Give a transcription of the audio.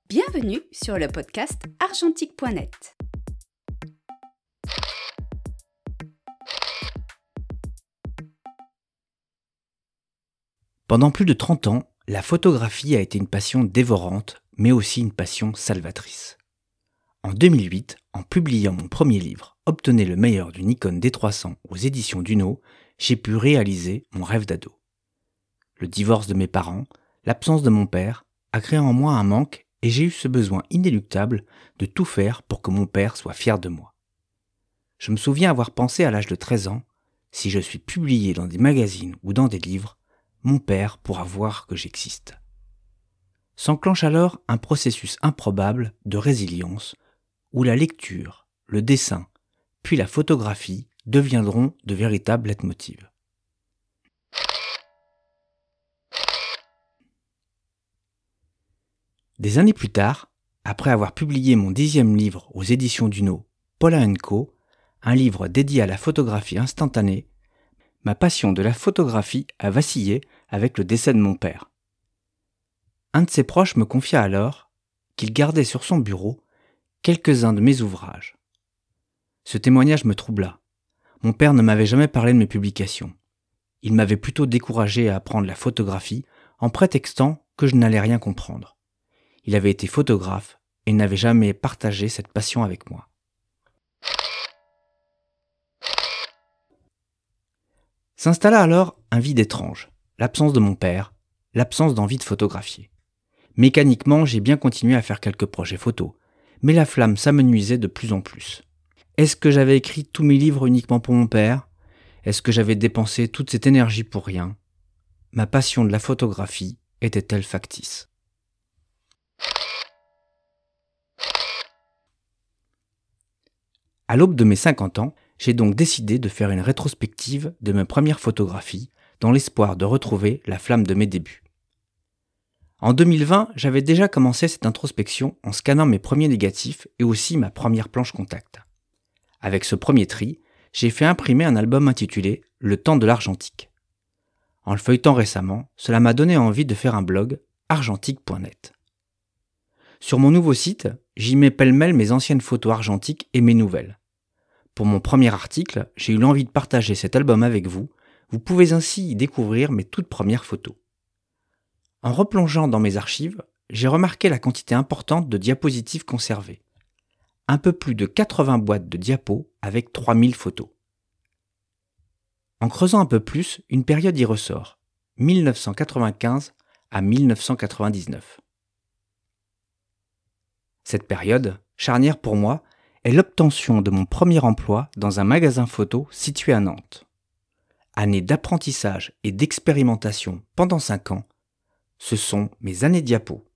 Bienvenue sur le podcast argentique.net. Pendant plus de 30 ans, la photographie a été une passion dévorante, mais aussi une passion salvatrice. En 2008, en publiant mon premier livre « Obtenez le meilleur du Nikon D300 » aux éditions Duno, j'ai pu réaliser mon rêve d'ado. Le divorce de mes parents, l'absence de mon père, a créé en moi un manque et j'ai eu ce besoin inéluctable de tout faire pour que mon père soit fier de moi. Je me souviens avoir pensé à l'âge de 13 ans, si je suis publié dans des magazines ou dans des livres, mon père pourra voir que j'existe. S'enclenche alors un processus improbable de résilience où la lecture, le dessin, puis la photographie deviendront de véritables leitmotivs. Des années plus tard, après avoir publié mon 10e livre aux éditions Duno, Paula & Co., un livre dédié à la photographie instantanée, ma passion de la photographie a vacillé avec le décès de mon père. Un de ses proches me confia alors qu'il gardait sur son bureau quelques-uns de mes ouvrages. Ce témoignage me troubla. Mon père ne m'avait jamais parlé de mes publications. Il m'avait plutôt découragé à apprendre la photographie en prétextant que je n'allais rien comprendre. Il avait été photographe et n'avait jamais partagé cette passion avec moi. S'installa alors un vide étrange, l'absence de mon père, l'absence d'envie de photographier. Mécaniquement, j'ai bien continué à faire quelques projets photos, mais la flamme s'amenuisait de plus en plus. Est-ce que j'avais écrit tous mes livres uniquement pour mon père ? Est-ce que j'avais dépensé toute cette énergie pour rien ? Ma passion de la photographie était-elle factice ? À l'aube de mes 50 ans, j'ai donc décidé de faire une rétrospective de mes premières photographies dans l'espoir de retrouver la flamme de mes débuts. En 2020, j'avais déjà commencé cette introspection en scannant mes premiers négatifs et aussi ma première planche contact. Avec ce premier tri, j'ai fait imprimer un album intitulé « Le temps de l'argentique ». En le feuilletant récemment, cela m'a donné envie de faire un blog argentique.net. Sur mon nouveau site, j'y mets pêle-mêle mes anciennes photos argentiques et mes nouvelles. Pour mon premier article, j'ai eu l'envie de partager cet album avec vous. Vous pouvez ainsi y découvrir mes toutes premières photos. En replongeant dans mes archives, j'ai remarqué la quantité importante de diapositives conservées. Un peu plus de 80 boîtes de diapos avec 3000 photos. En creusant un peu plus, une période y ressort, 1995 à 1999. Cette période, charnière pour moi, est l'obtention de mon premier emploi dans un magasin photo situé à Nantes. Année d'apprentissage et d'expérimentation pendant 5 ans, ce sont mes années diapos.